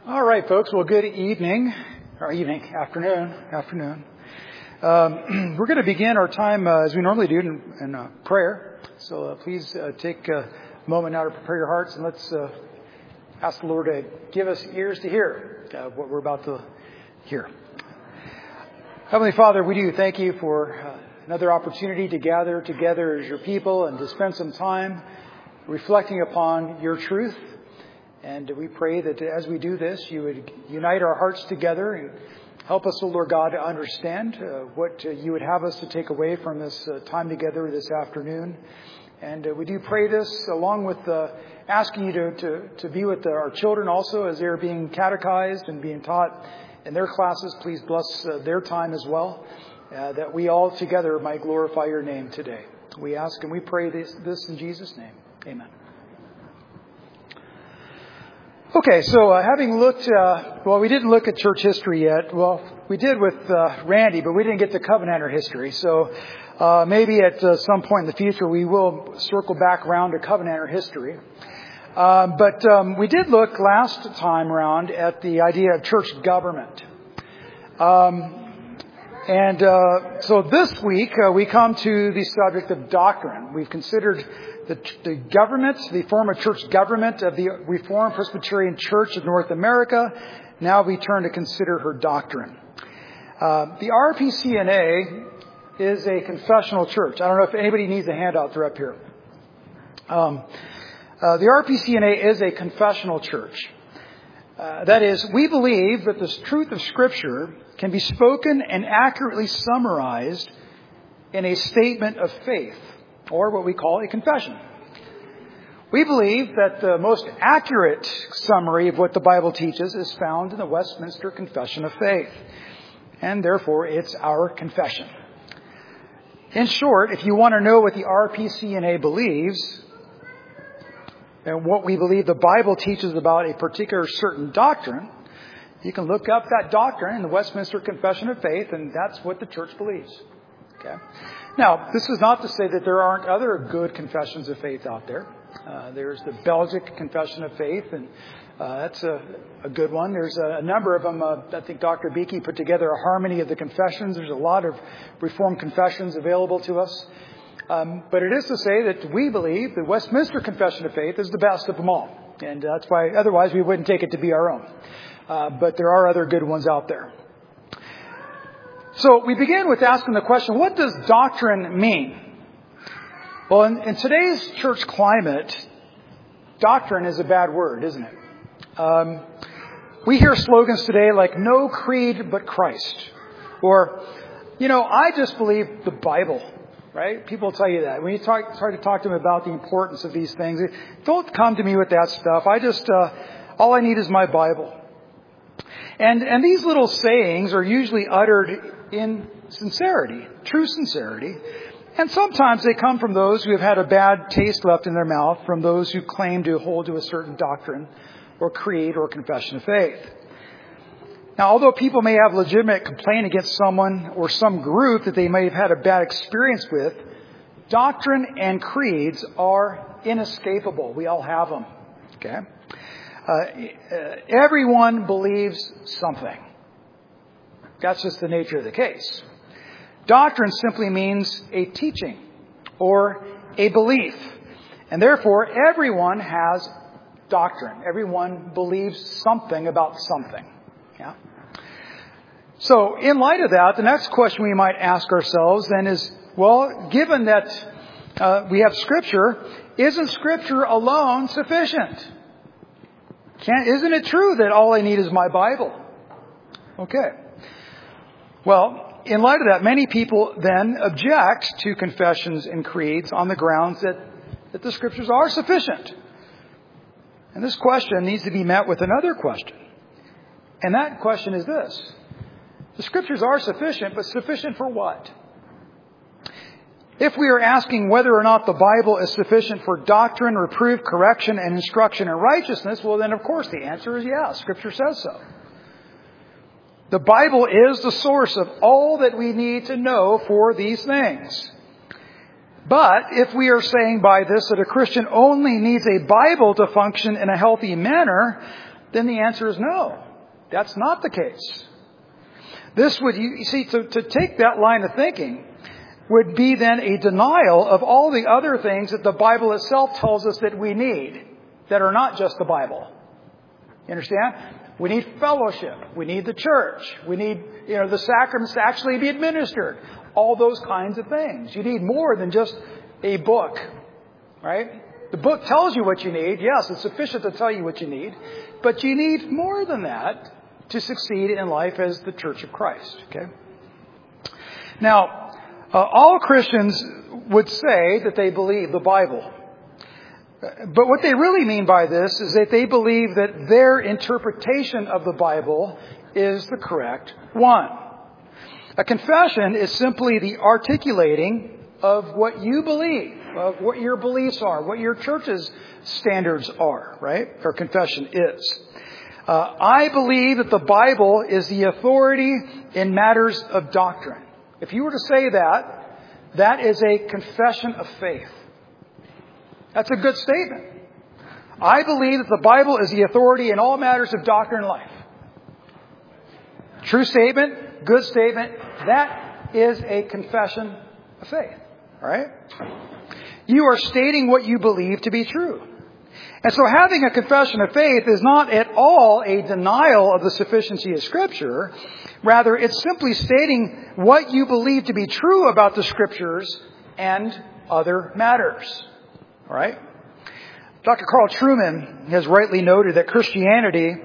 All right, folks. Well, good evening, or afternoon. We're going to begin our time as we normally do in prayer. So please take a moment now to prepare your hearts, and let's ask the Lord to give us ears to hear what we're about to hear. Heavenly Father, we do thank you for another opportunity to gather together as your people and to spend some time reflecting upon your truth. And we pray that as we do this, you would unite our hearts together and help us, O Lord God, to understand what you would have us to take away from this time together this afternoon. And we do pray this along with asking you to be with our children also as they're being catechized and being taught in their classes. Please bless their time as well, that we all together might glorify your name today. We ask and we pray this in Jesus' name. Amen. Okay, so having looked, we didn't look at church history yet. Well, we did with Randy, but we didn't get to Covenanter history. So maybe at some point in the future we will circle back around to Covenanter history. But we did look last time around at the idea of church government. So this week we come to the subject of doctrine. We've considered the government, the form of church government of the Reformed Presbyterian Church of North America. Now we turn to consider her doctrine. The RPCNA is a confessional church. I don't know if anybody needs a handout. They're up here. The RPCNA is a confessional church. That is, we believe that the truth of Scripture can be spoken and accurately summarized in a statement of faith, or what we call a confession. We believe that the most accurate summary of what the Bible teaches is found in the Westminster Confession of Faith, and therefore it's our confession. In short, if you want to know what the RPCNA believes, and what we believe the Bible teaches about a particular certain doctrine, you can look up that doctrine in the Westminster Confession of Faith, and that's what the church believes. Okay. Now, this is not to say that there aren't other good confessions of faith out there. There's the Belgic Confession of Faith, and that's a good one. There's a number of them. I think Dr. Beakey put together a harmony of the confessions. There's a lot of Reformed confessions available to us. But it is to say that we believe the Westminster Confession of Faith is the best of them all. And that's why, otherwise, we wouldn't take it to be our own. But there are other good ones out there. So we begin with asking the question, what does doctrine mean? Well, in today's church climate, doctrine is a bad word, isn't it? We hear slogans today like, no creed but Christ. Or, I just believe the Bible. Right? People tell you that. When you try to talk to them about the importance of these things, don't come to me with that stuff. All I need is my Bible. And these little sayings are usually uttered in sincerity, true sincerity. And sometimes they come from those who have had a bad taste left in their mouth, from those who claim to hold to a certain doctrine or creed or confession of faith. Now, although people may have legitimate complaint against someone or some group that they may have had a bad experience with, doctrine and creeds are inescapable. We all have them. Okay? Everyone believes something. That's just the nature of the case. Doctrine simply means a teaching or a belief. And therefore, everyone has doctrine. Everyone believes something about something. Yeah. So, in light of that, the next question we might ask ourselves then is, well, given that we have Scripture, isn't Scripture alone sufficient? Isn't it true that all I need is my Bible? Okay. Well, in light of that, many people then object to confessions and creeds on the grounds that the Scriptures are sufficient. And this question needs to be met with another question. And that question is this. The Scriptures are sufficient, but sufficient for what? If we are asking whether or not the Bible is sufficient for doctrine, reproof, correction, and instruction in righteousness, well then of course the answer is yes. Scripture says so. The Bible is the source of all that we need to know for these things. But if we are saying by this that a Christian only needs a Bible to function in a healthy manner, then the answer is no. That's not the case. This would, you see, to take that line of thinking would be then a denial of all the other things that the Bible itself tells us that we need, that are not just the Bible. You understand? We need fellowship. We need the church. We need, the sacraments to actually be administered. All those kinds of things. You need more than just a book, right? The book tells you what you need. Yes, it's sufficient to tell you what you need. But you need more than that to succeed in life as the Church of Christ, okay? Now, all Christians would say that they believe the Bible. But what they really mean by this is that they believe that their interpretation of the Bible is the correct one. A confession is simply the articulating of what you believe, of what your beliefs are, what your church's standards are, right? Or confession is. I believe that the Bible is the authority in matters of doctrine. If you were to say that, that is a confession of faith. That's a good statement. I believe that the Bible is the authority in all matters of doctrine and life. True statement, good statement. That is a confession of faith. All right? You are stating what you believe to be true. And so having a confession of faith is not at all a denial of the sufficiency of Scripture. Rather, it's simply stating what you believe to be true about the Scriptures and other matters. All right? Dr. Carl Trueman has rightly noted that Christianity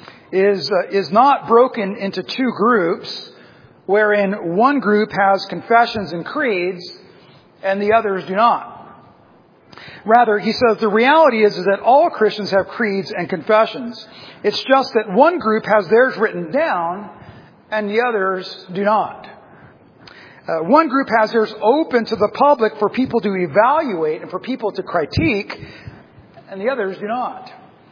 is not broken into two groups, wherein one group has confessions and creeds and the others do not. Rather, he says the reality is that all Christians have creeds and confessions. It's just that one group has theirs written down and the others do not. One group has theirs open to the public for people to evaluate and for people to critique, and the others do not.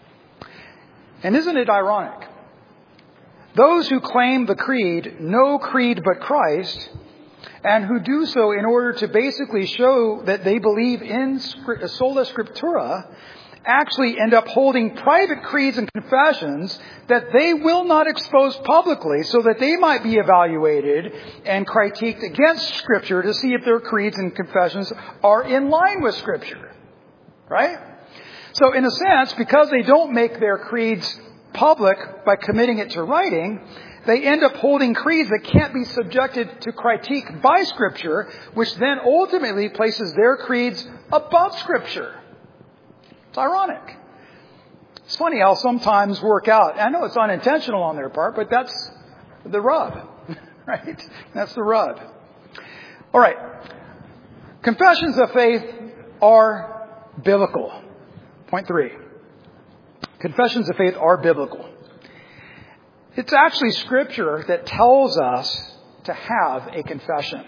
And isn't it ironic? Those who claim the creed, no creed but Christ, and who do so in order to basically show that they believe in sola scriptura, actually end up holding private creeds and confessions that they will not expose publicly so that they might be evaluated and critiqued against Scripture to see if their creeds and confessions are in line with Scripture. Right? So in a sense, because they don't make their creeds public by committing it to writing, they end up holding creeds that can't be subjected to critique by Scripture, which then ultimately places their creeds above Scripture. It's ironic. It's funny how sometimes work out. I know it's unintentional on their part, but that's the rub, right? That's the rub. All right. Confessions of faith are biblical. Point 3. Confessions of faith are biblical. It's actually Scripture that tells us to have a confession.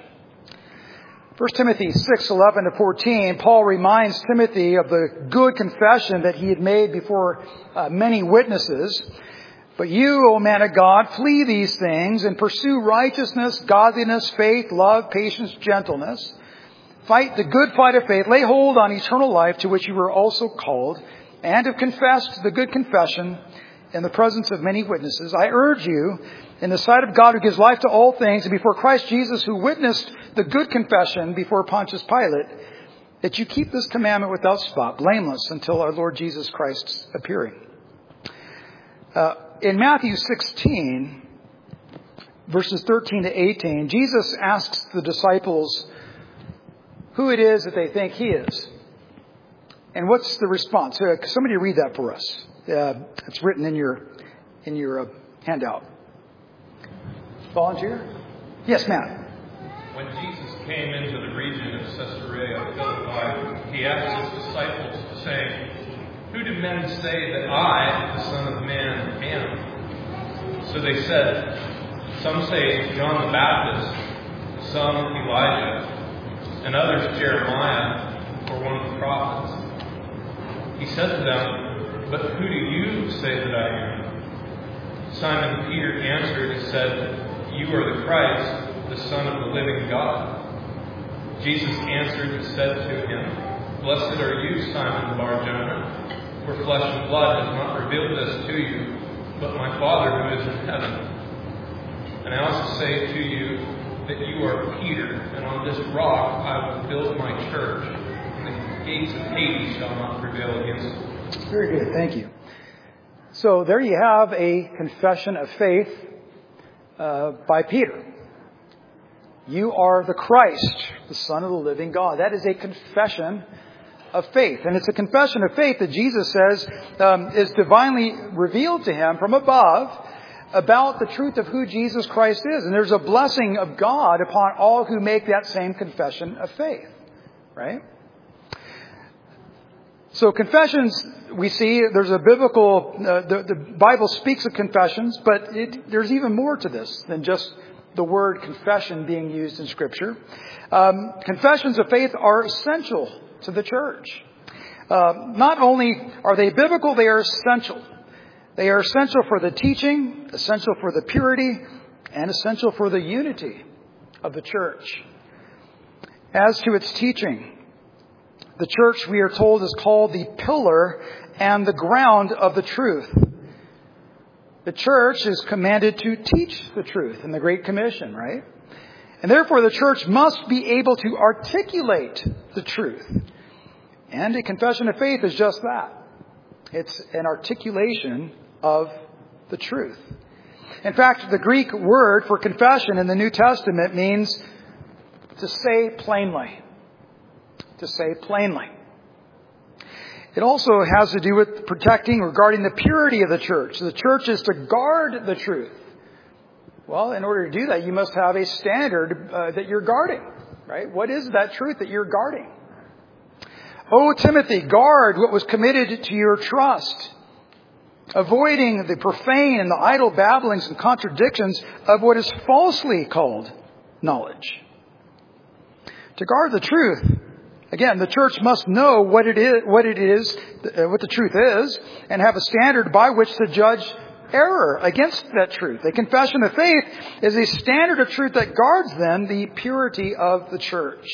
1 Timothy 6:11-14, Paul reminds Timothy of the good confession that he had made before many witnesses. But you, O man of God, flee these things and pursue righteousness, godliness, faith, love, patience, gentleness. Fight the good fight of faith. Lay hold on eternal life to which you were also called and have confessed the good confession in the presence of many witnesses. I urge you, in the sight of God who gives life to all things, and before Christ Jesus who witnessed the good confession before Pontius Pilate, that you keep this commandment without spot, blameless, until our Lord Jesus Christ's appearing. In Matthew 16, verses 13-18, Jesus asks the disciples who it is that they think he is. And what's the response? Somebody read that for us. It's written in your handout. Volunteer? Yes, ma'am. When Jesus came into the region of Caesarea Philippi, he asked his disciples, saying, "Who do men say that I, the Son of Man, am?" So they said, "Some say John the Baptist, some Elijah, and others Jeremiah, or one of the prophets." He said to them, "But who do you say that I am?" Simon Peter answered and said, "You are the Christ, the Son of the living God." Jesus answered and said to him, "Blessed are you, Simon Bar-Jonah, for flesh and blood has not revealed this to you, but my Father who is in heaven. And I also say to you that you are Peter, and on this rock I will build my church, and the gates of Hades shall not prevail against it. Very good, thank you. So there you have a confession of faith by Peter. You are the Christ, the Son of the living God. That is a confession of faith. And it's a confession of faith that Jesus says is divinely revealed to him from above about the truth of who Jesus Christ is. And there's a blessing of God upon all who make that same confession of faith. Right? So confessions, we see there's a biblical, the Bible speaks of confessions, but there's even more to this than just the word confession being used in Scripture. Confessions of faith are essential to the church. Not only are they biblical, they are essential. They are essential for the teaching, essential for the purity, and essential for the unity of the church. As to its teaching, the church, we are told, is called the pillar and the ground of the truth. The church is commanded to teach the truth in the Great Commission, right? And therefore the church must be able to articulate the truth. And a confession of faith is just that. It's an articulation of the truth. In fact, the Greek word for confession in the New Testament means to say plainly. To say plainly. It also has to do with protecting regarding the purity of the church. The church is to guard the truth. Well, in order to do that, you must have a standard that you're guarding, right? What is that truth that you're guarding? O Timothy, guard what was committed to your trust, avoiding the profane and the idle babblings and contradictions of what is falsely called knowledge. To guard the truth, again, the church must know what the truth is, and have a standard by which to judge error against that truth. A confession of faith is a standard of truth that guards then the purity of the church.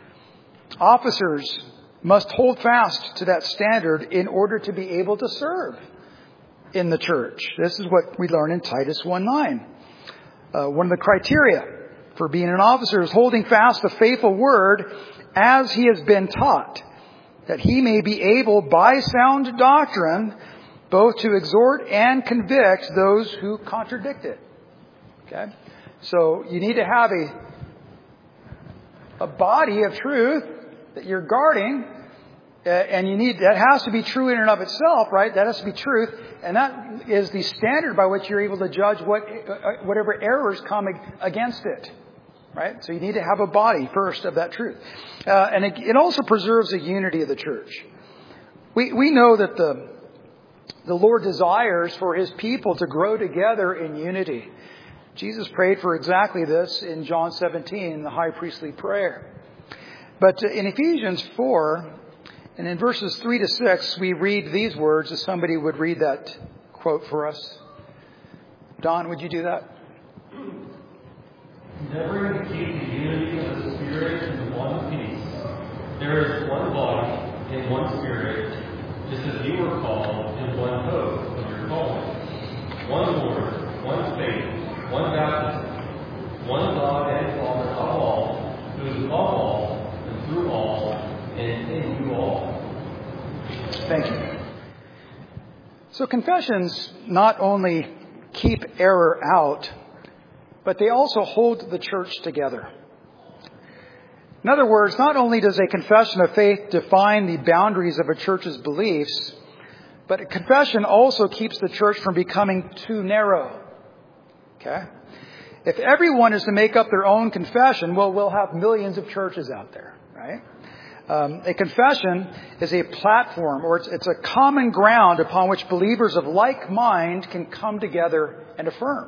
Officers must hold fast to that standard in order to be able to serve in the church. This is what we learn in Titus 1:9. One of the criteria for being an officer is holding fast the faithful word as he has been taught, that he may be able by sound doctrine both to exhort and convict those who contradict it. Okay? So you need to have a body of truth that you're guarding, and that has to be true in and of itself, right? That has to be truth, and that is the standard by which you're able to judge whatever errors come against it. Right? So you need to have a body first of that truth. And it also preserves the unity of the church. We know that the Lord desires for His people to grow together in unity. Jesus prayed for exactly this in John 17, in the high priestly prayer. But in Ephesians 4, and in verses 3 to 6, we read these words, as somebody would read that quote for us. Don, would you do that? Endeavoring to keep the unity of the Spirit in the one peace. There is one body and one Spirit, just as you were called in one hope of your calling. One Lord, one faith, one baptism, one God and Father of all, who is above all, and through all, and in you all. Thank you. So confessions not only keep error out, but they also hold the church together. In other words, not only does a confession of faith define the boundaries of a church's beliefs, but a confession also keeps the church from becoming too narrow. Okay? If everyone is to make up their own confession, well, we'll have millions of churches out there, right? A confession is a platform, or it's a common ground upon which believers of like mind can come together and affirm.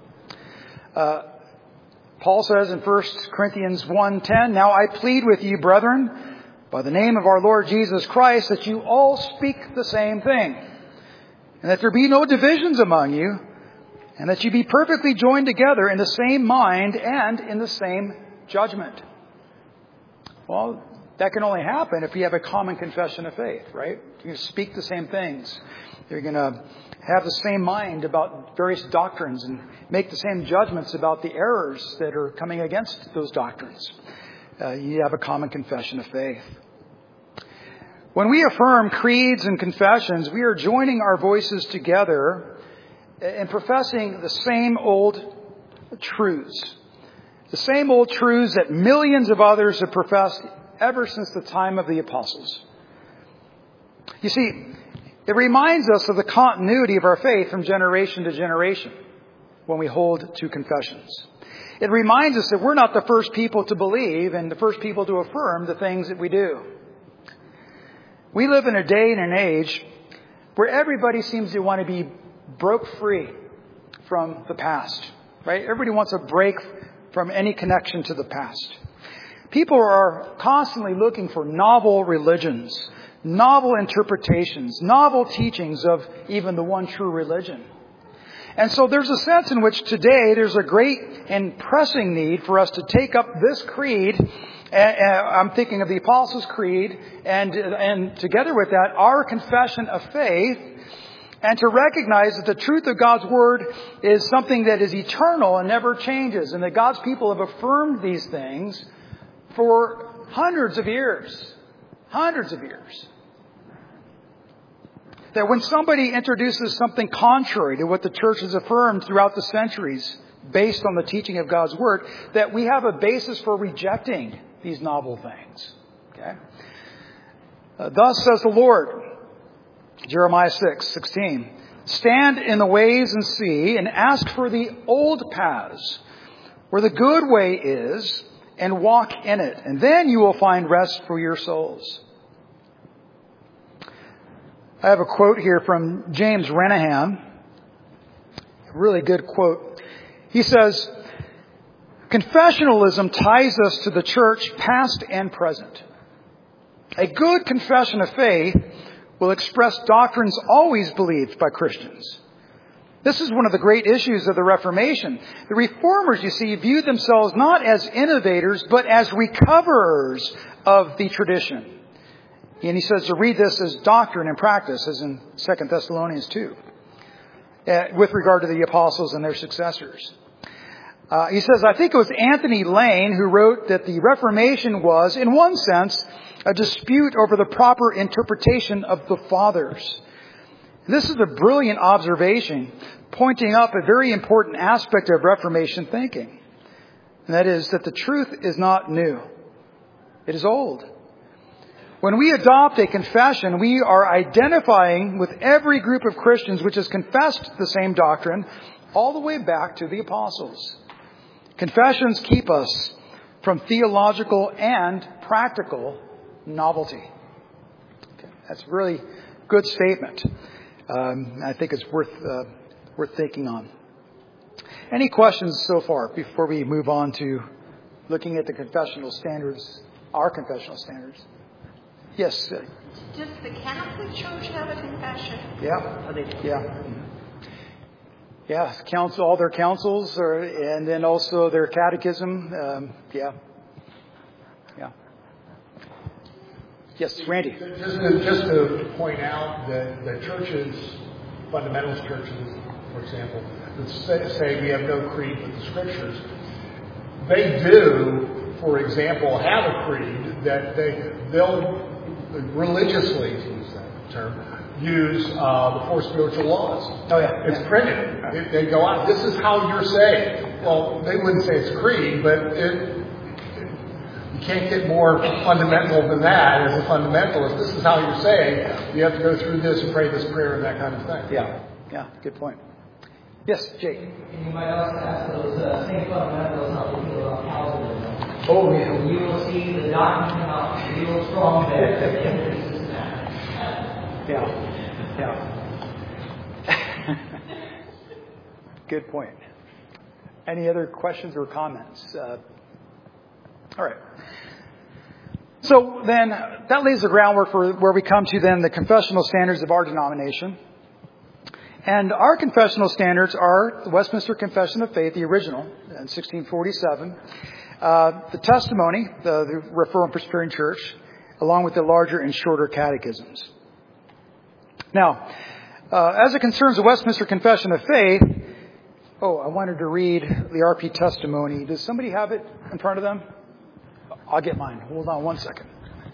Paul says in 1 Corinthians 1:10, "Now I plead with you, brethren, by the name of our Lord Jesus Christ, that you all speak the same thing, and that there be no divisions among you, and that you be perfectly joined together in the same mind and in the same judgment." Well, that can only happen if you have a common confession of faith, right? You speak the same things. You're going to have the same mind about various doctrines and make the same judgments about the errors that are coming against those doctrines. You have a common confession of faith. When we affirm creeds and confessions, we are joining our voices together in professing the same old truths. The same old truths that millions of others have professed ever since the time of the apostles. You see, it reminds us of the continuity of our faith from generation to generation when we hold to confessions. It reminds us that we're not the first people to believe and the first people to affirm the things that we do. We live in a day and an age where everybody seems to want to be broke free from the past, right? Everybody wants a break from any connection to the past. People are constantly looking for novel religions, novel interpretations, novel teachings of even the one true religion. And so there's a sense in which today there's a great and pressing need for us to take up this creed. I'm thinking of the Apostles' Creed, and together with that, our confession of faith, and to recognize that the truth of God's Word is something that is eternal and never changes, and that God's people have affirmed these things for hundreds of years. Hundreds of years. That when somebody introduces something contrary to what the church has affirmed throughout the centuries, based on the teaching of God's Word, that we have a basis for rejecting these novel things. Okay? Thus says the Lord, Jeremiah 6:16, stand in the ways and see, and ask for the old paths, where the good way is, and walk in it, and then you will find rest for your souls. I have a quote here from James Renahan, a really good quote. He says, confessionalism ties us to the church past and present. A good confession of faith will express doctrines always believed by Christians. This is one of the great issues of the Reformation. The Reformers, you see, viewed themselves not as innovators, but as recoverers of the tradition. And he says to read this as doctrine and practice, as in 2 Thessalonians 2, with regard to the apostles and their successors. He says, I think it was Anthony Lane who wrote that the Reformation was, in one sense, a dispute over the proper interpretation of the Fathers. This is a brilliant observation, pointing up a very important aspect of Reformation thinking. And that is that the truth is not new. It is old. When we adopt a confession, we are identifying with every group of Christians which has confessed the same doctrine all the way back to the apostles. Confessions keep us from theological and practical novelty. Okay, that's a really good statement. I think it's worth thinking on. Any questions so far before we move on to looking at the confessional standards, our confessional standards? Yes. Does the Catholic Church have a confession? Yeah. Council, all their councils, and then also their catechism. Yes, Randy. Just to point out that the churches, fundamentalist churches, for example, that say we have no creed but the Scriptures, they do, for example, have a creed that they'll religiously, to use that term, use the four spiritual laws. Oh, yeah. It's printed. They go out, this is how you're saved. Well, they wouldn't say it's creed, but you can't get more fundamental than that as a fundamentalist. This is how you're saved. You have to go through this and pray this prayer and that kind of thing. Yeah, good point. Yes, Jake. And you might also ask those same fundamentals how they feel about Calvinism. Oh, yeah. You will see the doctrine come out real strong there. Good point. Any other questions or comments? All right. So then that lays the groundwork for where we come to then the confessional standards of our denomination. And our confessional standards are the Westminster Confession of Faith, the original, in 1647, the testimony, the Reformed Presbyterian Church, along with the larger and shorter catechisms. Now, As it concerns the Westminster Confession of Faith, I wanted to read the RP testimony. Does somebody have it in front of them? I'll get mine. Hold on one second.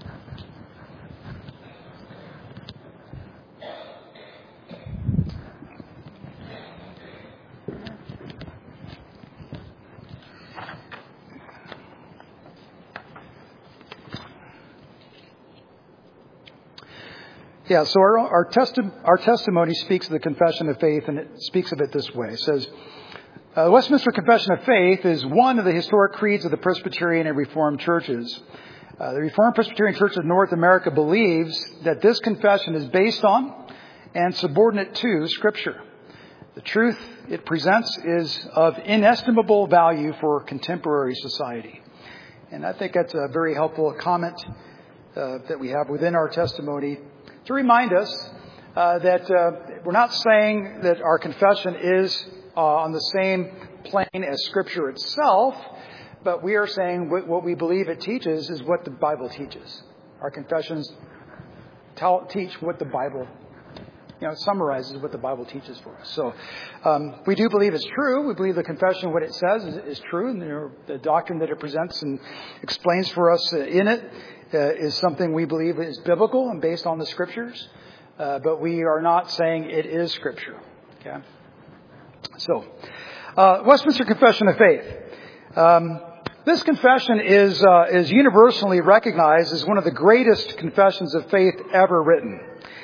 Yeah, so our testimony speaks of the Confession of Faith, and it speaks of it this way. It says, the Westminster Confession of Faith is one of the historic creeds of the Presbyterian and Reformed churches. The Reformed Presbyterian Church of North America believes that this confession is based on and subordinate to Scripture. The truth it presents is of inestimable value for contemporary society. And I think that's a very helpful comment that we have within our testimony to remind us that we're not saying that our confession is on the same plane as Scripture itself, but we are saying what we believe it teaches is what the Bible teaches. Our confessions teach what the Bible, summarizes what the Bible teaches for us. So we do believe it's true. We believe the confession, what it says, is true, and the doctrine that it presents and explains for us in it is something we believe is biblical and based on the Scriptures, but we are not saying it is Scripture. Okay. So, Westminster Confession of Faith. This confession is universally recognized as one of the greatest confessions of faith ever written.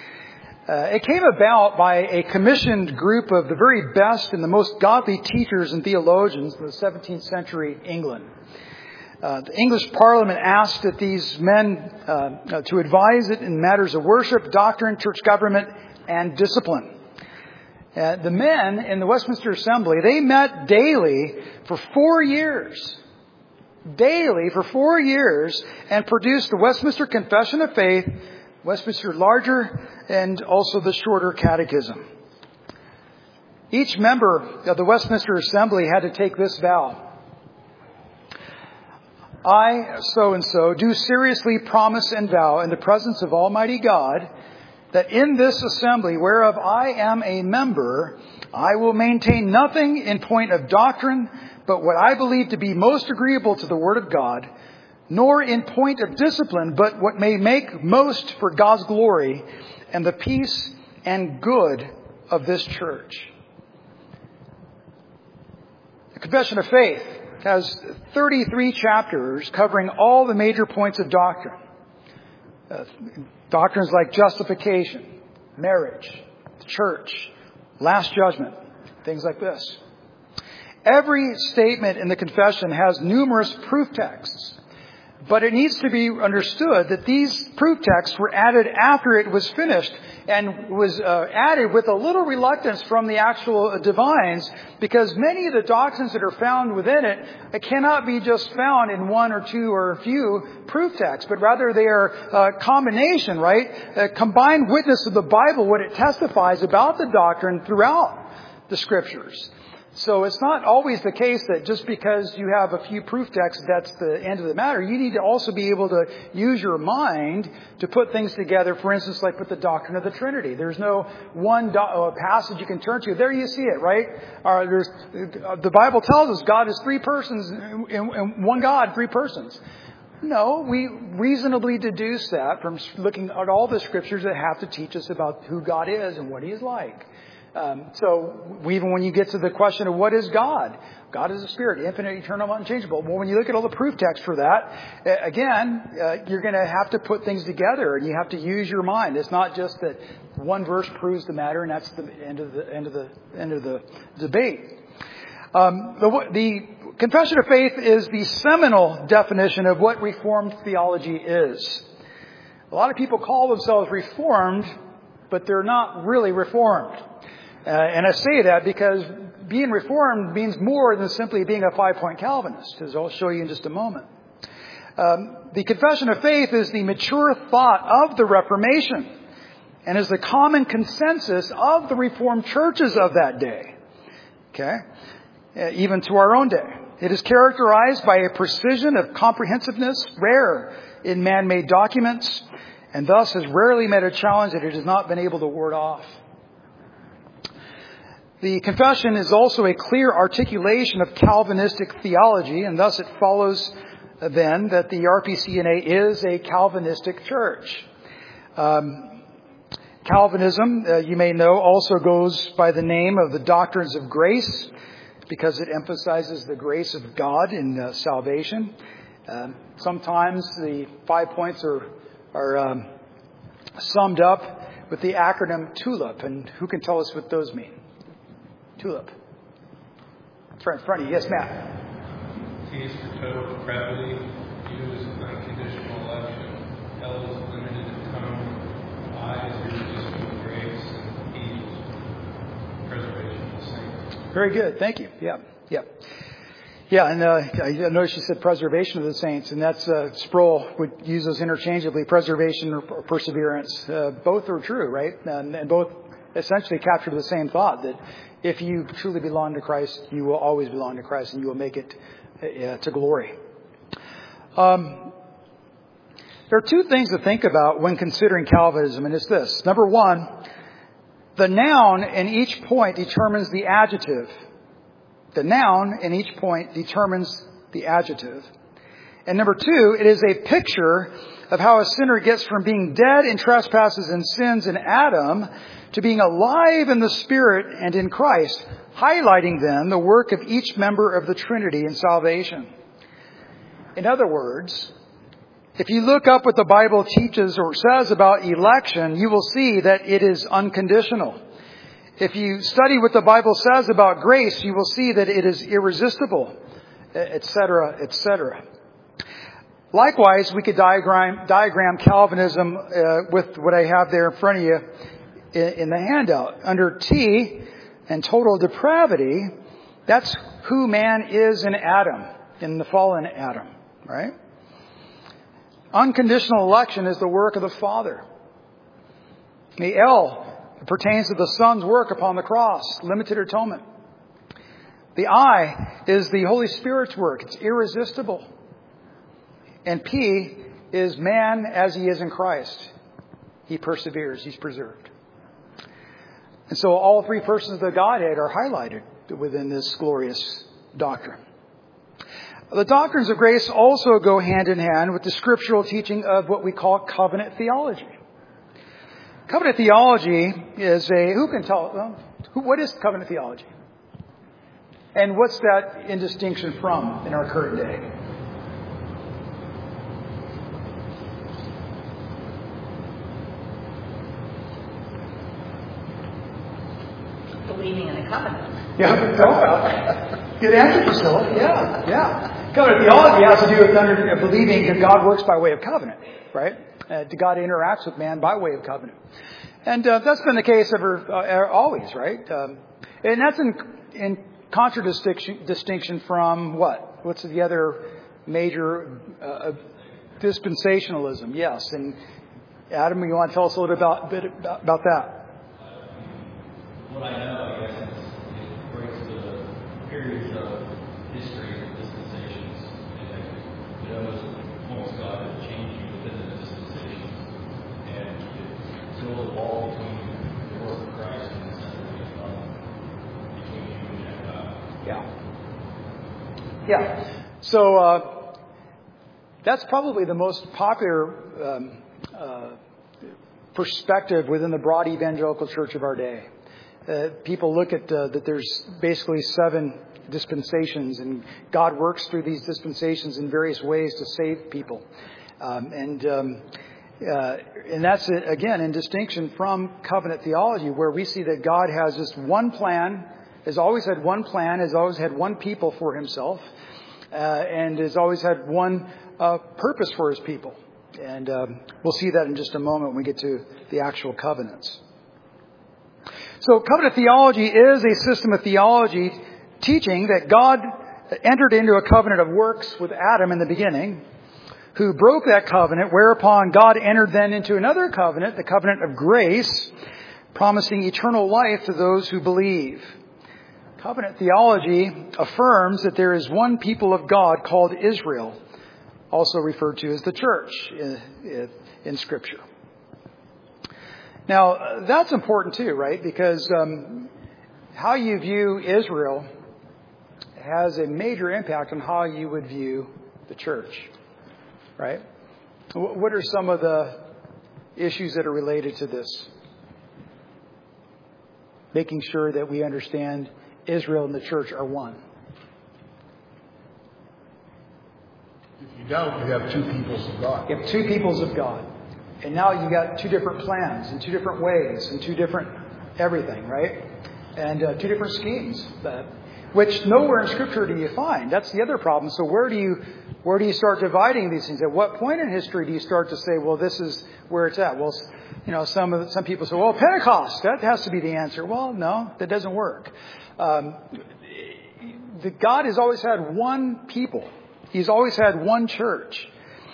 It came about by a commissioned group of the very best and the most godly teachers and theologians in the 17th century England. The English Parliament asked that these men to advise it in matters of worship, doctrine, church government, and discipline. The men in the Westminster Assembly, they met daily for 4 years. Daily for 4 years, and produced the Westminster Confession of Faith, Westminster Larger, and also the Shorter Catechism. Each member of the Westminster Assembly had to take this vow. I, so-and-so, do seriously promise and vow in the presence of Almighty God that in this assembly whereof I am a member, I will maintain nothing in point of doctrine but what I believe to be most agreeable to the Word of God, nor in point of discipline, but what may make most for God's glory and the peace and good of this church. The Confession of Faith has 33 chapters covering all the major points of doctrine. Doctrines like justification, marriage, the church, last judgment, things like this. Every statement in the confession has numerous proof texts, but it needs to be understood that these proof texts were added after it was finished and was added with a little reluctance from the actual divines, because many of the doctrines that are found within it cannot be just found in one or two or a few proof texts, but rather they are a combination, right? Combined witness of the Bible, what it testifies about the doctrine throughout the Scriptures. So it's not always the case that just because you have a few proof texts, that's the end of the matter. You need to also be able to use your mind to put things together. For instance, like with the doctrine of the Trinity. There's no one passage you can turn to. There you see it, right? The Bible tells us God is three persons, and one God, three persons. No, we reasonably deduce that from looking at all the Scriptures that have to teach us about who God is and what He is like. So even when you get to the question of what is God? God is a spirit, infinite, eternal, unchangeable. Well, when you look at all the proof texts for that, again, you're going to have to put things together, and you have to use your mind. It's not just that one verse proves the matter, and that's the end of the debate. The Confession of Faith is the seminal definition of what Reformed theology is. A lot of people call themselves Reformed, but they're not really Reformed. And I say that because being Reformed means more than simply being a 5-point Calvinist, as I'll show you in just a moment. The Confession of Faith is the mature thought of the Reformation and is the common consensus of the Reformed churches of that day. Okay? Even to our own day. It is characterized by a precision of comprehensiveness rare in man-made documents, and thus has rarely met a challenge that it has not been able to ward off. The confession is also a clear articulation of Calvinistic theology, and thus it follows then that the RPCNA is a Calvinistic church. Calvinism, you may know, also goes by the name of the doctrines of grace because it emphasizes the grace of God in salvation. Sometimes the 5 points are summed up with the acronym TULIP, and who can tell us what those mean? TULIP. It's right in front of you. Yes, Matt. T is for total depravity. U is unconditional election. L is limited atonement. I is irresistible grace. And P is preservation of the saints. Very good. Thank you. Yeah. And I noticed you said preservation of the saints, and that's Sproul would use those interchangeably, preservation or perseverance. Both are true, right? And both essentially capture the same thought, that if you truly belong to Christ, you will always belong to Christ, and you will make it to glory. There are two things to think about when considering Calvinism, and it's this. Number one, the noun in each point determines the adjective. The noun in each point determines the adjective. And number two, it is a picture of how a sinner gets from being dead in trespasses and sins in Adam to being alive in the Spirit and in Christ, highlighting then the work of each member of the Trinity in salvation. In other words, if you look up what the Bible teaches or says about election, you will see that it is unconditional. If you study what the Bible says about grace, you will see that it is irresistible, etc., etc. Likewise, we could diagram Calvinism with what I have there in front of you in the handout. Under T and total depravity, that's who man is in Adam, in the fallen Adam, right? Unconditional election is the work of the Father. The L pertains to the Son's work upon the cross, limited atonement. The I is the Holy Spirit's work. It's irresistible. And P is man as he is in Christ. He perseveres. He's preserved. And so all three persons of the Godhead are highlighted within this glorious doctrine. The doctrines of grace also go hand in hand with the scriptural teaching of what we call covenant theology. Covenant theology is what is covenant theology? And what's that in distinction from in our current day? Believing in a covenant. Yeah. Good answer, Priscilla. Yeah. Covenant theology has to do with believing that God works by way of covenant, right? God interacts with man by way of covenant. And that's been the case always, right? And that's in contradistinction from what? What's the other major dispensationalism? Yes. And Adam, you want to tell us a little bit about that? What I know, I guess, it breaks the periods of history and dispensations. And it knows almost God has changed you within the dispensations. And it's still a wall between the work of Christ and the separation between you and God. Yeah. So that's probably the most popular perspective within the broad evangelical church of our day. People look at that there's basically 7 dispensations, and God works through these dispensations in various ways to save people. And that's, again, in distinction from covenant theology, where we see that God has just one plan, has always had one plan, has always had one people for himself, and has always had one purpose for his people. And we'll see that in just a moment when we get to the actual covenants. So covenant theology is a system of theology teaching that God entered into a covenant of works with Adam in the beginning, who broke that covenant, whereupon God entered then into another covenant, the covenant of grace, promising eternal life to those who believe. Covenant theology affirms that there is one people of God called Israel, also referred to as the church in Scripture. Now, that's important too, right? Because how you view Israel has a major impact on how you would view the church, right? What are some of the issues that are related to this? Making sure that we understand Israel and the church are one. If you don't, you have two peoples of God. You have two peoples of God. And now you got two different plans and two different ways and two different everything, right? And two different schemes, which nowhere in Scripture do you find. That's the other problem. So where do you start dividing these things? At what point in history do you start to say, well, this is where it's at? Well, some people say, well, Pentecost, that has to be the answer. Well, no, that doesn't work. God has always had one people. He's always had one church.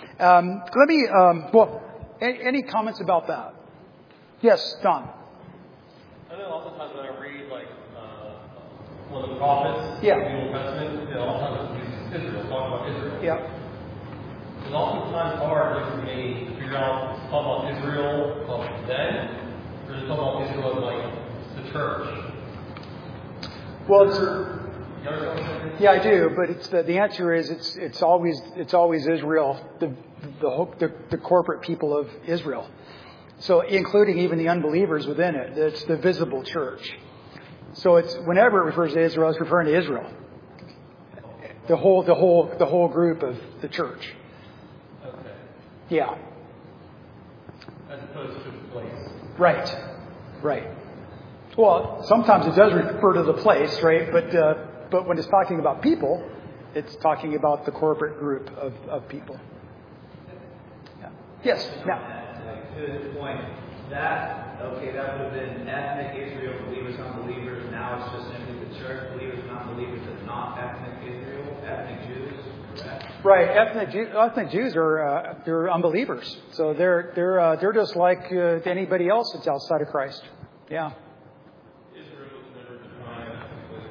Any comments about that? Yes, Don. I know oftentimes when I read one of the prophets in the Old Testament, it oftentimes uses Israel, talk about Israel. Yeah. It's oftentimes hard for me to figure out if it's talking about Israel then, or is it talking about Israel as the church? Well, yeah, I do, but it's the answer is it's always Israel, the corporate people of Israel. So including even the unbelievers within it, it's the visible church. So it's whenever it refers to Israel, it's referring to Israel, the whole group of the church. Okay. Yeah. As opposed to the place. Right. Well, sometimes it does refer to the place, right? But when it's talking about people, it's talking about the corporate group of people. Yeah. Yes. Now. To this point, that would have been ethnic Israel, believers, unbelievers. Now it's just simply the church, believers and unbelievers, and not ethnic Israel, ethnic Jews. Correct? Right. Ethnic Jews are they're unbelievers, so they're just like anybody else that's outside of Christ. Yeah. Israel was never defined ethnically.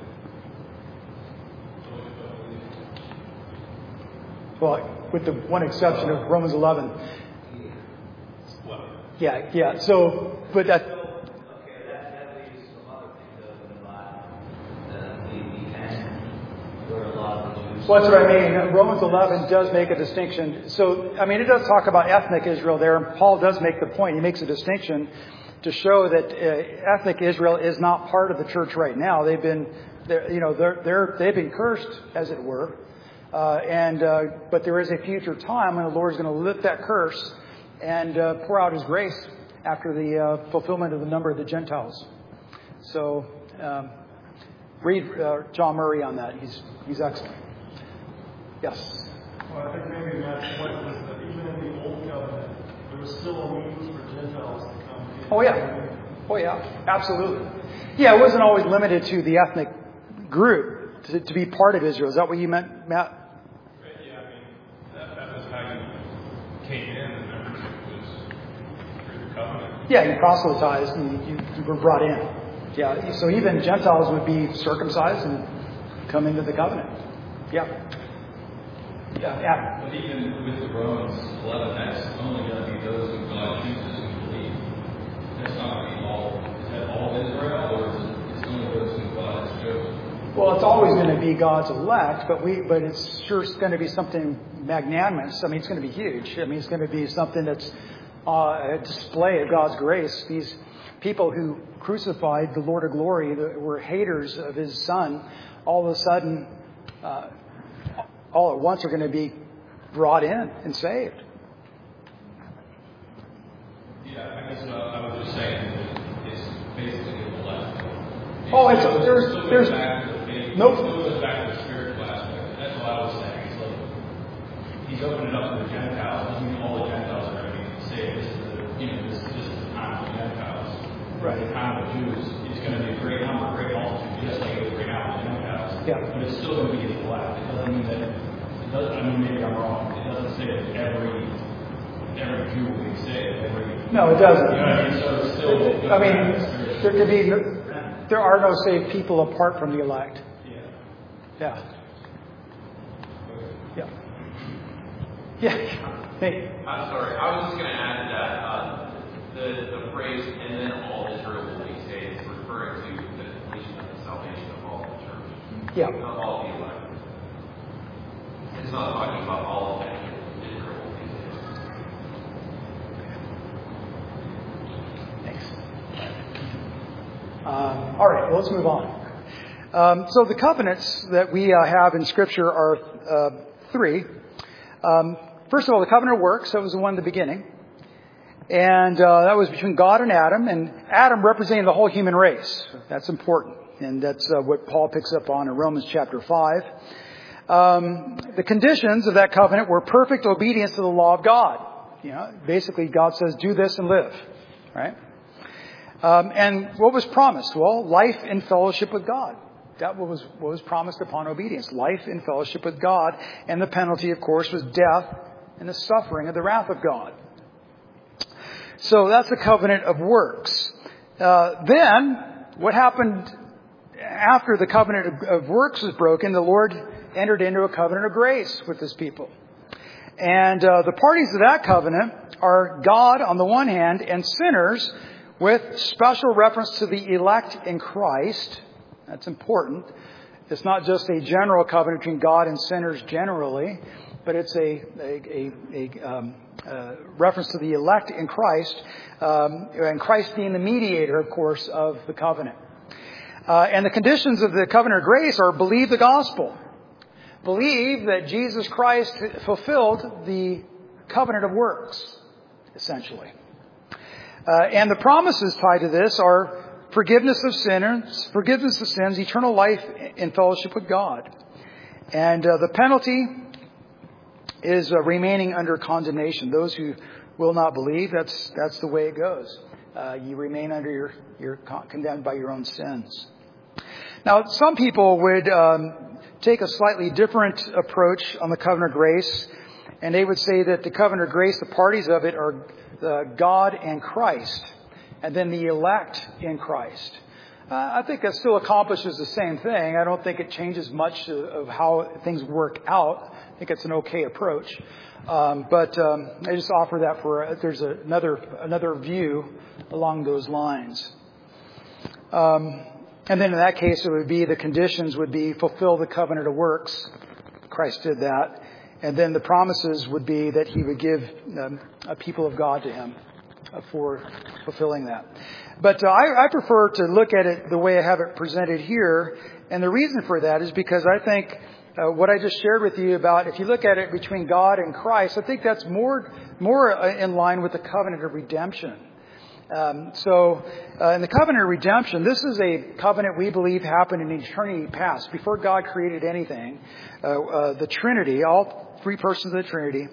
Well, with the one exception of Romans 11. Well, Yeah. So, but that. Okay, that leaves some other things open in the where a lot of the Jews. Well, that's what I mean. Romans 11 does make a distinction. So, I mean, it does talk about ethnic Israel there, and Paul does make the point. He makes a distinction to show that ethnic Israel is not part of the church right now. They've been cursed, as it were. But there is a future time when the Lord is going to lift that curse and pour out His grace after the fulfillment of the number of the Gentiles. So read John Murray on that. He's excellent. Yes. Well, I think maybe Matt's point was that even in the Old Covenant, there was still a means for Gentiles to come in. Oh yeah, absolutely. Yeah, it wasn't always limited to the ethnic group to be part of Israel. Is that what you meant, Matt? yeah, I mean, that was how you came in. The membership was through the covenant. Yeah, you proselytized and you were brought in. Yeah, so even Gentiles would be circumcised and come into the covenant. Yeah. Yeah. But even with the Romans 11, that's only going to be those who God chooses to believe. That's not going to be all. Is that all Israel, or is it only those who God has chosen? Well, it's always going to be God's elect, but it's sure going to be something magnanimous. I mean, it's going to be huge. I mean, it's going to be something that's a display of God's grace. These people who crucified the Lord of glory, were haters of His Son, all of a sudden, all at once are going to be brought in and saved. Yeah, I guess I was just saying it's basically the left. Oh, there's no. It goes back to the spiritual aspect. That's what I was saying. It's like He's opened it up to the Gentiles. Doesn't mean all the Gentiles are going to be saved. This is the time of the Gentiles. Right. The time of the Jews, it's going to be a great number, a great multitude, just like it was a great number of the Gentiles. Yeah. But it's still going to be the left. It doesn't mean that. Maybe I'm wrong. It doesn't say that every Jew will be saved. No, it doesn't. You know what I mean? So it's still. I mean, there are no saved people apart from the elect. Yeah. Hey. I'm sorry. I was just going to add that the phrase "and then all Israel will be saved" is referring to the completion of the Yeah. Not all the elect. It's not talking about all of Israel. Thanks. All right, well, let's move on. So the covenants that we have in Scripture are three. First of all, the covenant of works, that was the one in the beginning. And that was between God and Adam representing the whole human race. That's important. And that's what Paul picks up on in Romans chapter 5. The conditions of that covenant were perfect obedience to the law of God. Basically, God says, do this and live. Right? And what was promised? Well, life in fellowship with God. That was promised upon obedience. Life in fellowship with God. And the penalty, of course, was death and the suffering of the wrath of God. So that's the covenant of works. Then, what happened after the covenant of works was broken? The Lord entered into a covenant of grace with His people. And the parties of that covenant are God on the one hand and sinners with special reference to the elect in Christ. That's important. It's not just a general covenant between God and sinners generally, but it's a reference to the elect in Christ, and Christ being the mediator, of course, of the covenant. And the conditions of the covenant of grace are believe the gospel. Believe that Jesus Christ fulfilled the covenant of works, essentially. And the promises tied to this are forgiveness of sins, eternal life in fellowship with God. And the penalty is remaining under condemnation. Those who will not believe, that's the way it goes. You remain under you're condemned by your own sins. Now, some people would take a slightly different approach on the covenant of grace, and they would say that the covenant of grace, the parties of it are God and Christ, and then the elect in Christ. I think that still accomplishes the same thing. I don't think it changes much of how things work out. I think it's an okay approach. But I just offer that there's another view along those lines. And then in that case, it would be the conditions would be fulfill the covenant of works. Christ did that. And then the promises would be that He would give a people of God to Him for fulfilling that. But I prefer to look at it the way I have it presented here. And the reason for that is because I think what I just shared with you about, if you look at it between God and Christ, I think that's more in line with the covenant of redemption. So in the covenant of redemption, this is a covenant we believe happened in eternity past. Before God created anything, the Trinity, all three persons of the Trinity,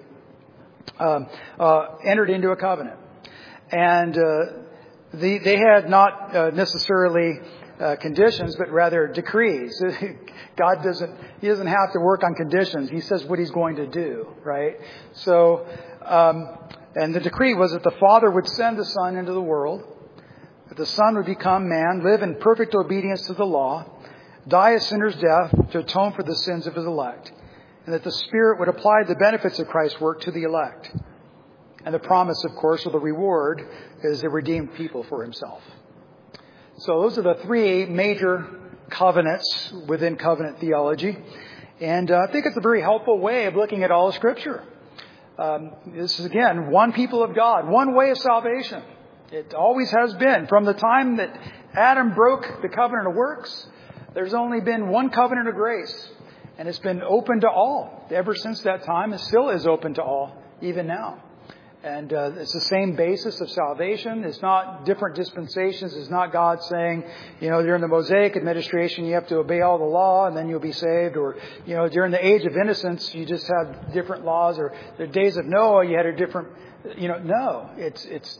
entered into a covenant. And they had not necessarily conditions, but rather decrees. God doesn't have to work on conditions. He says what He's going to do, right? So, and the decree was that the Father would send the Son into the world, that the Son would become man, live in perfect obedience to the law, die a sinner's death to atone for the sins of His elect, and that the Spirit would apply the benefits of Christ's work to the elect. And the promise, of course, or the reward is a redeemed people for Himself. So those are the three major covenants within covenant theology. And I think it's a very helpful way of looking at all of Scripture. This is, again, one people of God, one way of salvation. It always has been. From the time that Adam broke the covenant of works, there's only been one covenant of grace. And it's been open to all. Ever since that time, it still is open to all, even now. And it's the same basis of salvation. It's not different dispensations. It's not God saying, during the Mosaic administration, you have to obey all the law and then you'll be saved. Or, during the age of innocence, you just have different laws. Or the days of Noah, you had a different, no. It's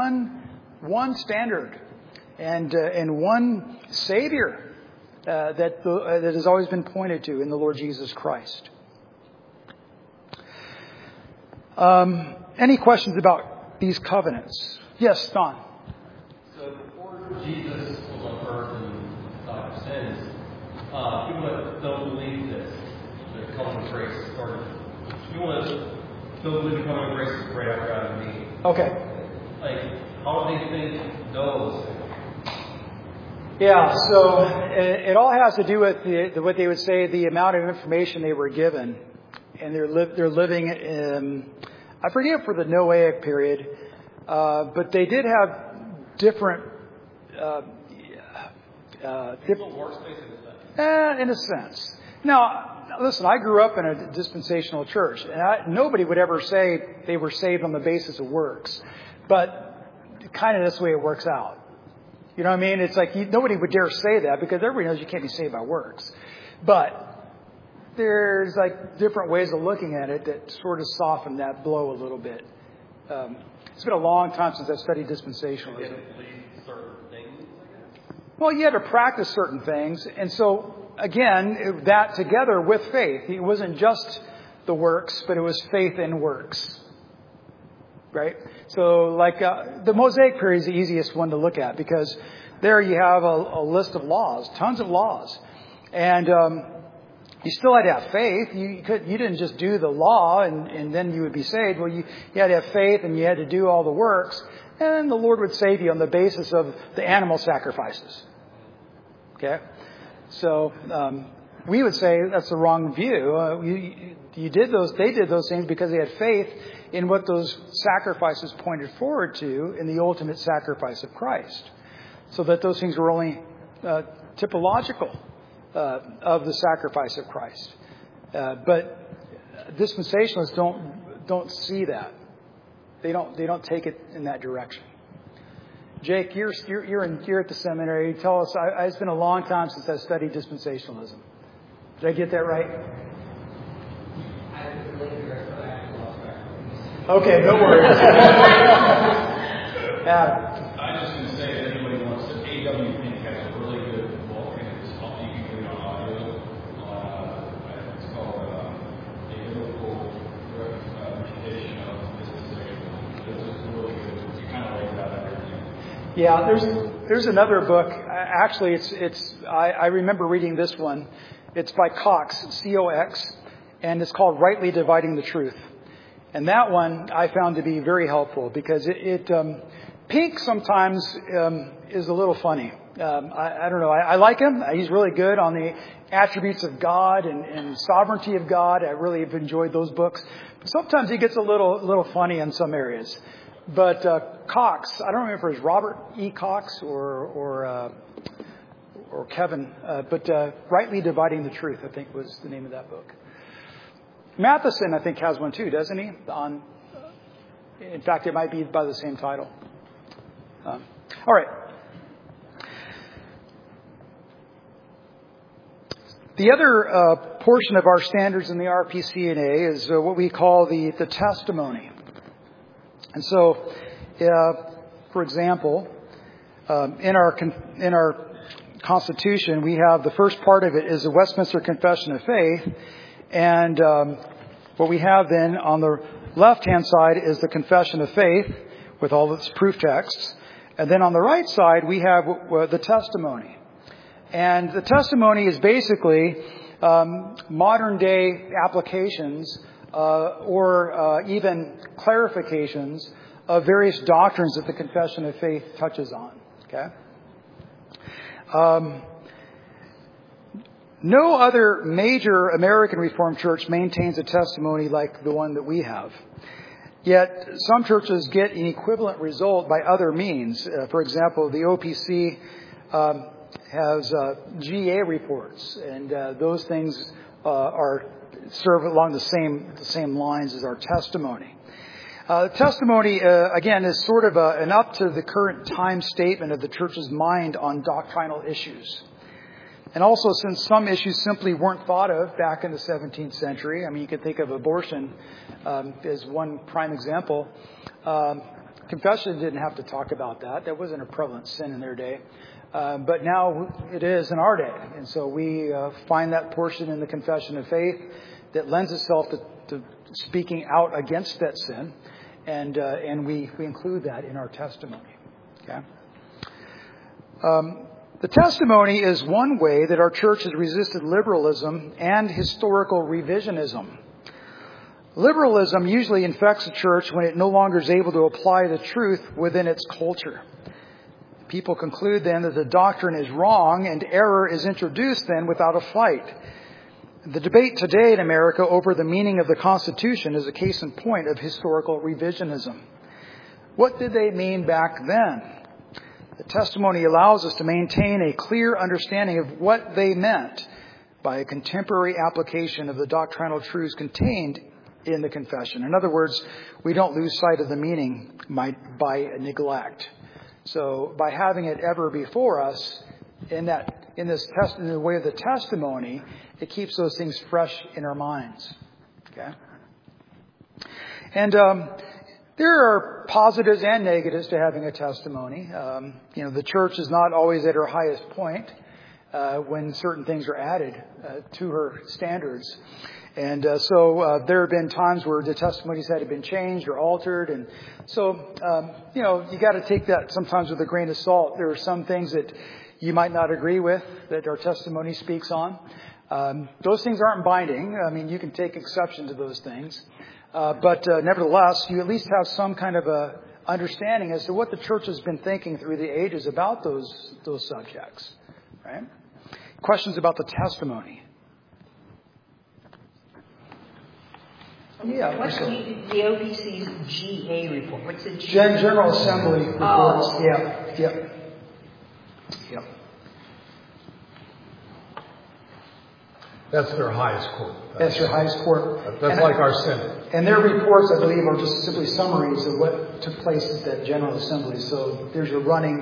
one standard and one Savior that has always been pointed to in the Lord Jesus Christ. Any questions about these covenants? Yes, Don. So before Jesus was on earth and died for sins, people that don't believe this, the covenant of grace started. People that don't believe the covenant of grace is right after Adam and Eve. Okay. How do they think those Yeah, so it all has to do with what they would say, the amount of information they were given. And they're living in, I forget for the Noahic period, but they did have different in a sense. Now, listen, I grew up in a dispensational church, and nobody would ever say they were saved on the basis of works. But kind of that's the way it works out. You know what I mean? It's like nobody would dare say that because everybody knows you can't be saved by works. But there's like different ways of looking at it that sort of soften that blow a little bit. It's been a long time since I've studied dispensationalism. Well, you had to practice certain things. And so, again, that together with faith, it wasn't just the works, but it was faith in works. Right? So, like, the Mosaic period is the easiest one to look at because there you have a list of laws, tons of laws. And you still had to have faith. You didn't just do the law and then you would be saved. Well, you had to have faith and you had to do all the works. And the Lord would save you on the basis of the animal sacrifices. Okay? So, we would say that's the wrong view. They did those things because they had faith in what those sacrifices pointed forward to in the ultimate sacrifice of Christ. So that those things were only typological of the sacrifice of Christ. But dispensationalists don't see that. They don't take it in that direction. Jake, you're at the seminary. Tell us. It's been a long time since I studied dispensationalism. Did I get that right? Okay, no worries. I just going to say that anybody wants to, A.W. Pink has a really good book, and you can get it on audio. It's called A Biblical Refutation of Dispensationalism. It's really good. You kind of lays out everything. Yeah, there's another book. Actually, I remember reading this one. It's by Cox, C-O-X, and it's called Rightly Dividing the Truth. And that one I found to be very helpful because Pink sometimes is a little funny. I don't know. I like him. He's really good on the attributes of God and sovereignty of God. I really have enjoyed those books. But sometimes he gets a little funny in some areas. But Cox, I don't remember if it was Robert E. Cox or Kevin, but Rightly Dividing the Truth, I think was the name of that book. Matheson, I think, has one too, doesn't he? In fact, it might be by the same title. All right. The other portion of our standards in the RPCNA is what we call the testimony. And so, for example, in our Constitution, we have the first part of it is the Westminster Confession of Faith. And what we have then on the left-hand side is the Confession of Faith with all its proof texts. And then on the right side, we have the testimony. And the testimony is basically modern-day applications or even clarifications of various doctrines that the Confession of Faith touches on. Okay? No other major American Reformed church maintains a testimony like the one that we have. Yet some churches get an equivalent result by other means. For example, the OPC has GA reports, and those things serve along the same lines as our testimony. Testimony, again, is sort of an up to the current time statement of the church's mind on doctrinal issues. And also, since some issues simply weren't thought of back in the 17th century, I mean, you could think of abortion as one prime example. Confession didn't have to talk about that. That wasn't a prevalent sin in their day. But now it is in our day. And so we find that portion in the Confession of Faith that lends itself to speaking out against that sin. And we include that in our testimony. Okay? The testimony is one way that our church has resisted liberalism and historical revisionism. Liberalism usually infects a church when it no longer is able to apply the truth within its culture. People conclude then that the doctrine is wrong and error is introduced then without a fight. The debate today in America over the meaning of the Constitution is a case in point of historical revisionism. What did they mean back then? The testimony allows us to maintain a clear understanding of what they meant by a contemporary application of the doctrinal truths contained in the confession. In other words, we don't lose sight of the meaning by neglect. So by having it ever before us in the way of the testimony, it keeps those things fresh in our minds. Okay? And there are positives and negatives to having a testimony. The church is not always at her highest point when certain things are added to her standards. And so there have been times where the testimonies had been changed or altered. And so, you got to take that sometimes with a grain of salt. There are some things that you might not agree with that our testimony speaks on. Those things aren't binding. I mean, you can take exception to those things. But nevertheless, you at least have some kind of a understanding as to what the church has been thinking through the ages about those subjects. Right? Questions about the testimony? Yeah. What's the OPC's GA report? What's the GA? General Assembly reports. Oh. Yeah. That's their highest court. That's their highest court. That's like our Senate. And their reports, I believe, are just simply summaries of what took place at that General Assembly. So there's a running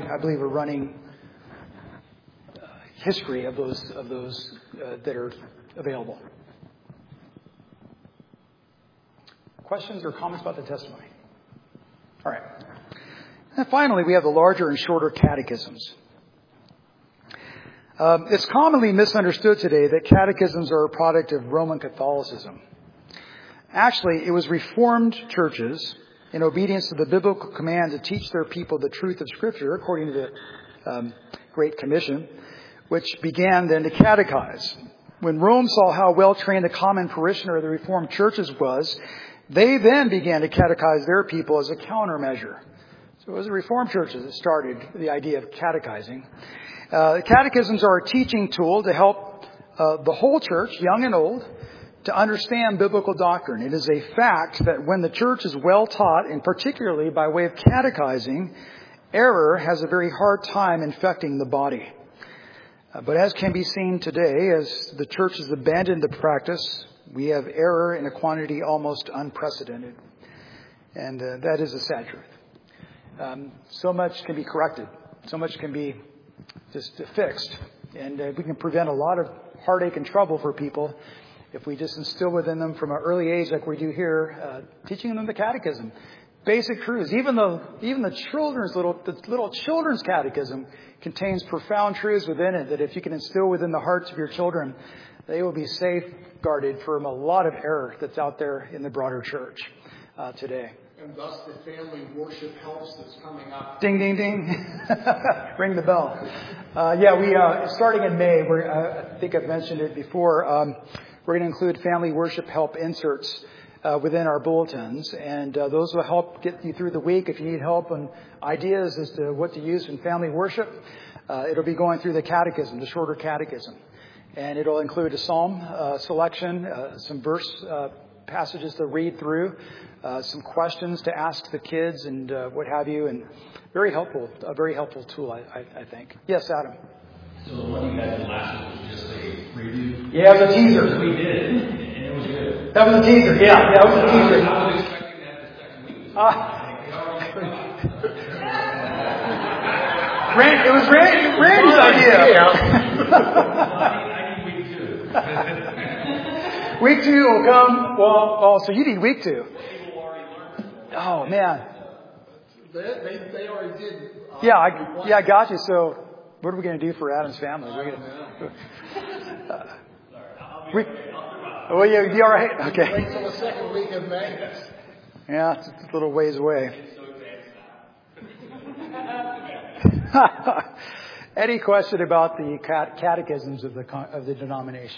history of those that are available. Questions or comments about the testimony? All right. And finally, we have the larger and shorter catechisms. It's commonly misunderstood today that catechisms are a product of Roman Catholicism. Actually, it was Reformed churches, in obedience to the biblical command to teach their people the truth of Scripture, according to the Great Commission, which began then to catechize. When Rome saw how well trained the common parishioner of the Reformed churches was, they then began to catechize their people as a countermeasure. So it was the Reformed churches that started the idea of catechizing. Catechisms are a teaching tool to help the whole church, young and old, to understand biblical doctrine. It is a fact that when the church is well taught, and particularly by way of catechizing, error has a very hard time infecting the body. But as can be seen today, as the church has abandoned the practice, we have error in a quantity almost unprecedented. And that is a sad truth. So much can be corrected. So much can be just fixed. And we can prevent a lot of heartache and trouble for people if we just instill within them from an early age, like we do here, teaching them the catechism. Basic truths. Even the little children's catechism contains profound truths within it that if you can instill within the hearts of your children, they will be safeguarded from a lot of error that's out there in the broader church today. And thus the family worship helps that's coming up. Ding, ding, ding. Ring the bell. We starting in May, I think I've mentioned it before, we're going to include family worship help inserts within our bulletins. And those will help get you through the week if you need help and ideas as to what to use in family worship. It'll be going through the catechism, the shorter catechism. And it'll include a psalm selection, some verse passages to read through, some questions to ask the kids and what have you, and a very helpful tool, I think. Yes, Adam. So the one you had last week was just a preview? Yeah, it was a teaser. We did it, and it was good. That was a teaser, yeah, that was a teaser. I was expecting that the second week. It was Randy's idea. I need week 2. Week 2 will come. So you need week 2. Oh, man. They already did. I got you. So what are we going to do for Adam's family? We're going to. You all right? Okay. Wait till the second week of May. Yeah, it's a little ways away. Any question about the catechisms of the denomination?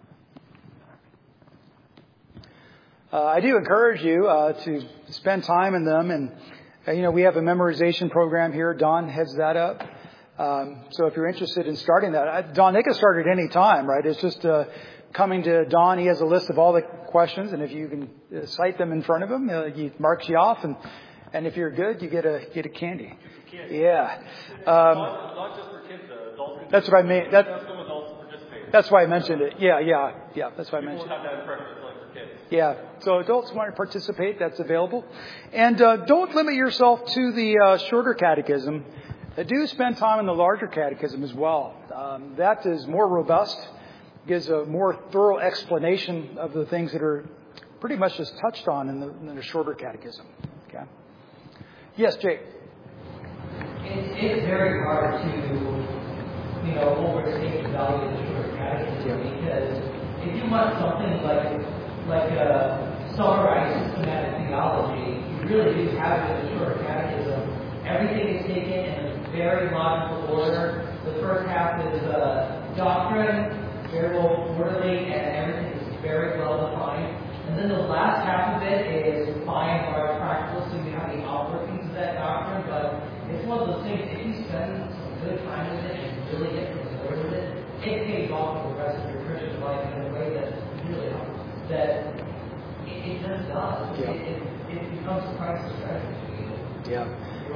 I do encourage you to spend time in them, and we have a memorization program here. Don heads that up. So if you're interested in starting that, Don, they can start at any time, right? It's just coming to Don. He has a list of all the questions, and if you can cite them in front of him, he marks you off, and if you're good, you get a candy. Yeah. Not just for kids, adults. That's what I mean. Some adults participate. That's why I mentioned it. Yeah. That's why I mentioned it. People have that preference for kids. Yeah. So adults want to participate. That's available. And don't limit yourself to the shorter catechism. Do spend time in the larger catechism as well. That is more robust, gives a more thorough explanation of the things that are pretty much just touched on in the shorter catechism. Okay. Yes, Jake. It's very hard to, overstate the value of the short catechism because if you want something like a summarized systematic theology, you really do have it in the short catechism. Everything is taken in a very logical order. The first half is doctrine, very well orderly, and everything is very well defined. And then the last half of it is by and large practical, so you have the outworkings of that doctrine. But it's one of those things, if you spend some good time with it and really get familiar with it, it pays off for the rest of your Christian life in a way that really helps. That it just does. Yeah. It becomes a priceless treasure to you. Yeah.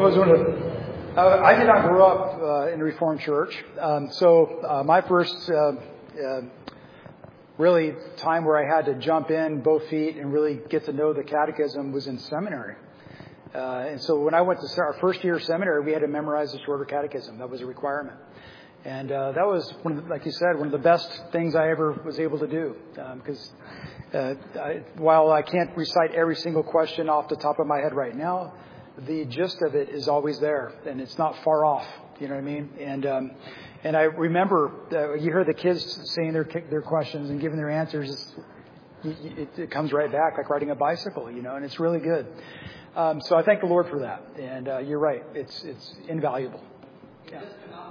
I did not grow up in a Reformed church, so my first really time where I had to jump in both feet and really get to know the catechism was in seminary. And so when I went to our first year of seminary, we had to memorize the shorter catechism. That was a requirement. And that was, like you said, one of the best things I ever was able to do. Because while I can't recite every single question off the top of my head right now, the gist of it is always there, and it's not far off. You know what I mean? And I remember you hear the kids saying their questions and giving their answers. It comes right back like riding a bicycle, and it's really good. So I thank the Lord for that. And you're right; it's invaluable. Yeah.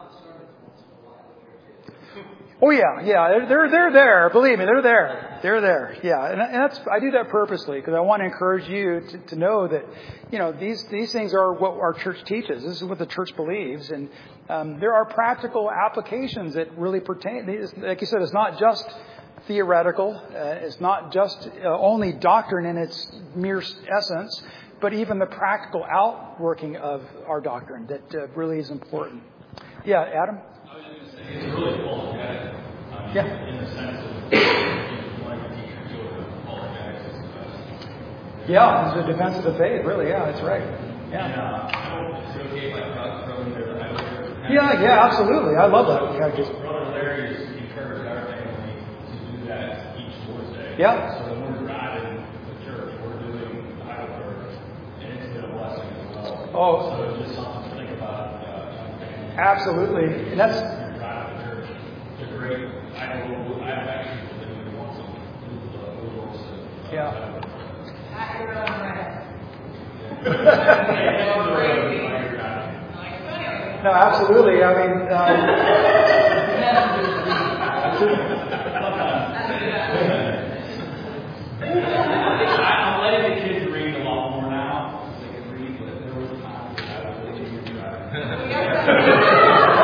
Oh yeah, they're there. Believe me, they're there. Yeah, and that's I do that purposely because I want to encourage you to know that these things are what our church teaches. This is what the church believes, and there are practical applications that really pertain. Like you said, it's not just theoretical. It's not just only doctrine in its mere essence, but even the practical outworking of our doctrine that really is important. Yeah, Adam. I was just going to say it's really apologetic. Yeah. In the sense of like a teacher to apologetics is the best. Yeah, it's a defense of the faith, really. Yeah, that's right. Yeah. And is it okay if I throw in there the highlighter? Yeah, absolutely. I love that. Brother Larry has encouraged our family to do that each Lord's Day. Yeah. So when we're driving to church, we're doing the highlighter, and it's been a blessing as well. Oh. So it's just something to think about. Absolutely. And that's. It's a great. I've actually been doing once a Yeah. No, absolutely. I mean, I'm letting the kids read a lot more now. They can read, but there was a time when I was really used to it.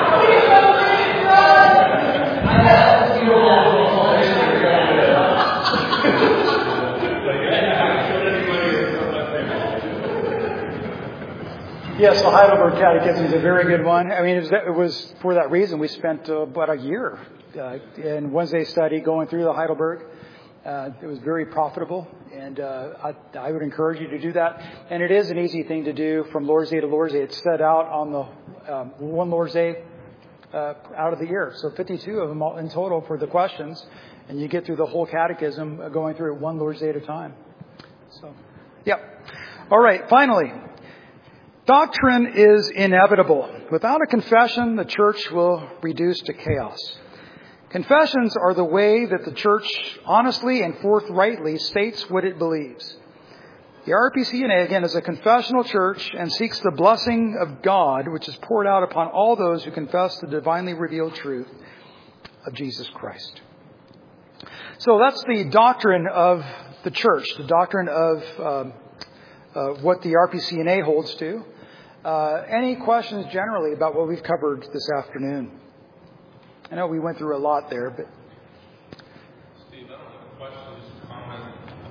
Yes, the Heidelberg Catechism is a very good one. I mean, it was for that reason we spent about a year in Wednesday study going through the Heidelberg. It was very profitable, and I would encourage you to do that. And it is an easy thing to do from Lord's Day to Lord's Day. It's set out on the one Lord's Day out of the year. So 52 of them all in total for the questions, and you get through the whole catechism going through it one Lord's Day at a time. So, yeah. All right, finally. Doctrine is inevitable. Without a confession, the church will reduce to chaos. Confessions are the way that the church honestly and forthrightly states what it believes. The RPCNA, again, is a confessional church and seeks the blessing of God, which is poured out upon all those who confess the divinely revealed truth of Jesus Christ. So that's the doctrine of the church, the doctrine of what the RPCNA holds to. Any questions generally about what we've covered this afternoon? I know we went through a lot there, but... Steve, I don't have a question, just a comment.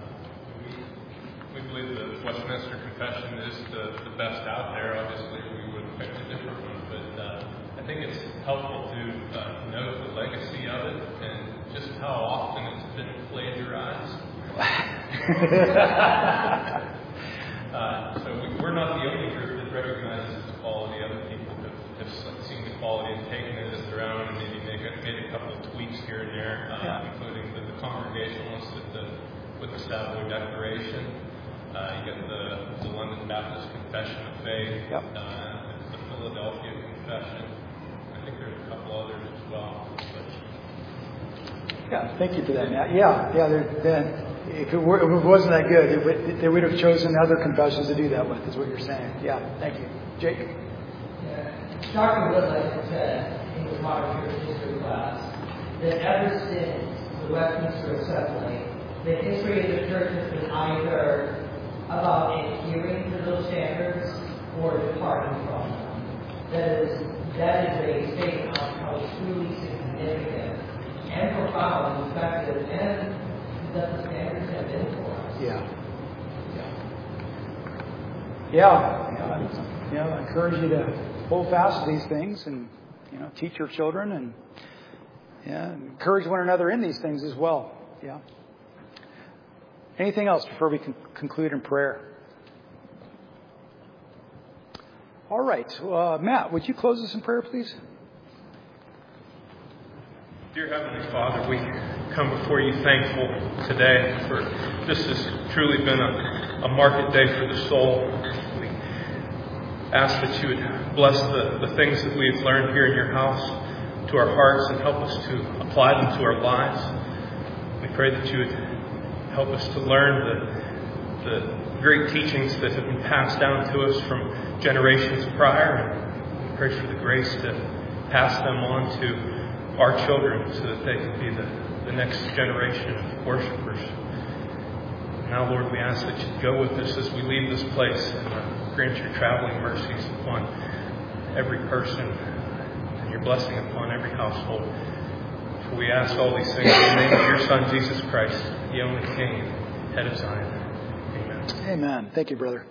We believe the Westminster Confession is the best out there. Obviously, we would pick a different one, but I think it's helpful to note the legacy of it and just how often it's been plagiarized. So we're not the only group that recognizes the quality. Other people have seen the quality and taken it as their own and maybe made a couple of tweaks here and there, including the Congregationalists with the Savoy Declaration. You got the London Baptist Confession of Faith, the Philadelphia Confession. I think there's a couple others as well. Yeah, thank you for that, Matt. If it wasn't that good, they would have chosen other confessions to do that with, is what you're saying. Yeah, thank you. Jake? Yeah. Dr. Woodlight said in his modern church history class that ever since the Westminster Assembly, the history of the church has been either about adhering to those standards or departing from them. That is a statement of how truly significant and profound, effective, and that the standards have been for us. I encourage you to hold fast to these things and teach your children and encourage one another in these things as well. Yeah. Anything else before we conclude in prayer? All right. Matt, would you close us in prayer, please? Dear Heavenly Father, we come before you thankful today for this has truly been a market day for the soul. We ask that you would bless the things that we've learned here in your house to our hearts and help us to apply them to our lives. We pray that you would help us to learn the great teachings that have been passed down to us from generations prior. And we pray for the grace to pass them on to our children so that they can be the next generation of worshipers. Now, Lord, we ask that you go with us as we leave this place and grant your traveling mercies upon every person and your blessing upon every household. For we ask all these things in the name of your Son, Jesus Christ, the only King, head of Zion. Amen. Amen. Thank you, brother.